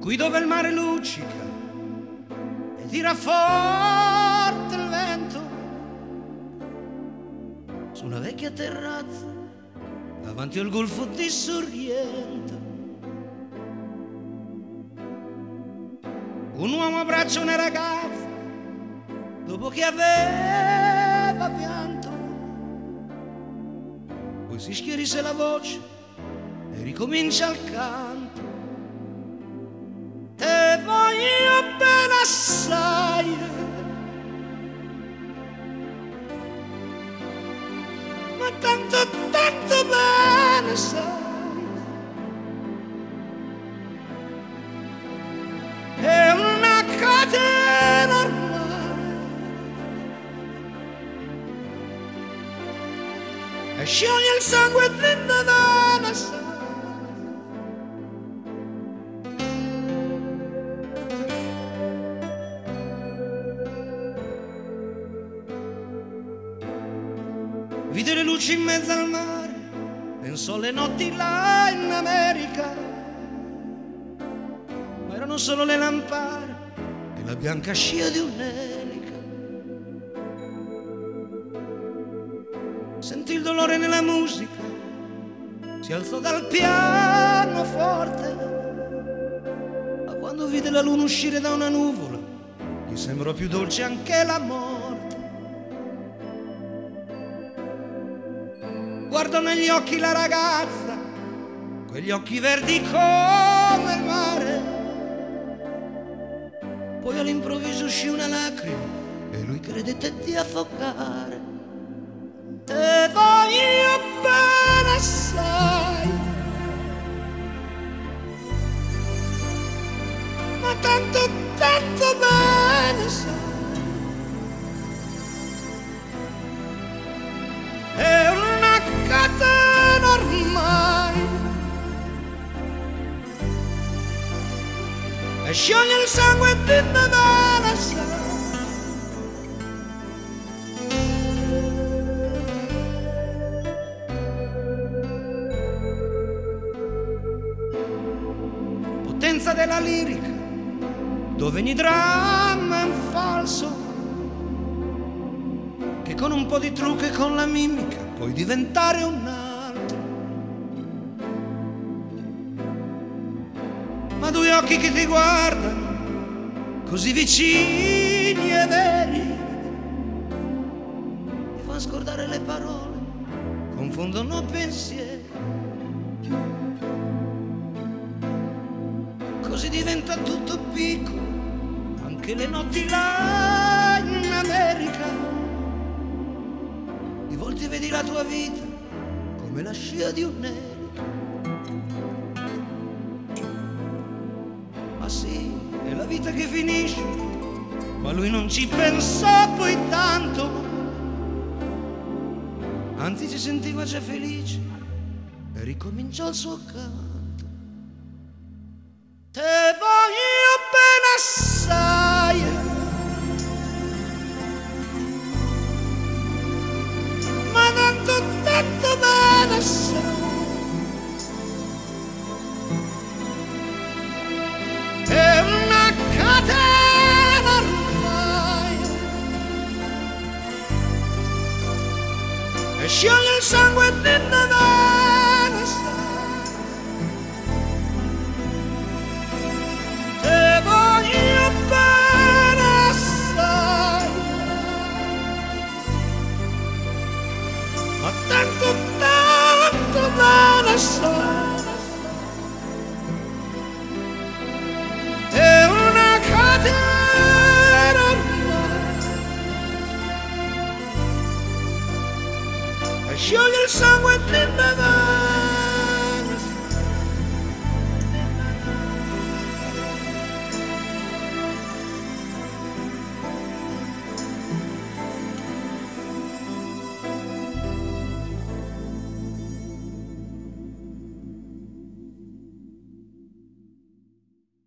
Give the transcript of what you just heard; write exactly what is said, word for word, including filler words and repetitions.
qui dove il mare luccica e tira forte il vento, su una vecchia terrazza davanti al golfo di Sorrento, un uomo abbraccia una ragazza dopo che aveva pianto, poi si schierisse la voce e ricomincia il canto. Te voglio bene assai, ma tanto, tanto bene sai, è una catena ormai, e scioglie il sangue dentro da una sai. Vide le luci in mezzo al mare, pensò alle notti là in America, ma erano solo le lampare e la bianca scia di un'elica. Sentì il dolore nella musica, si alzò dal pianoforte, ma quando vide la luna uscire da una nuvola, gli sembrò più dolce anche la morte. Guardò negli occhi la ragazza, quegli occhi verdi come il mare, poi all'improvviso uscì una lacrima e lui credette di affogare. Te voglio bene assai, ma tanto, tanto bene sai, è una catena ormai, e scioglie il sangue di Nevada sai. Potenza della lirica, dove ogni dramma è un falso, che con un po' di trucco e con la mimica puoi diventare un altro. Ma due occhi che ti guardano, così vicini e veri, ti fanno scordare le parole, confondono pensieri. Così diventa tutto piccolo, anche le notti là in America. Di volte vedi la tua vita come la scia di un'elica. Ma sì, è la vita che finisce, ma lui non ci pensò poi tanto, anzi si sentiva già felice e ricominciò il suo canto. Te voglio bene assai, ma tanto, tanto bene assai, è una catena ormai, e scioglie il sangue di Nevada sai. Te voglio bene assai, ma tanto, tanto bene assai, è una catena ormai, e scioglie il sangue di Nevada.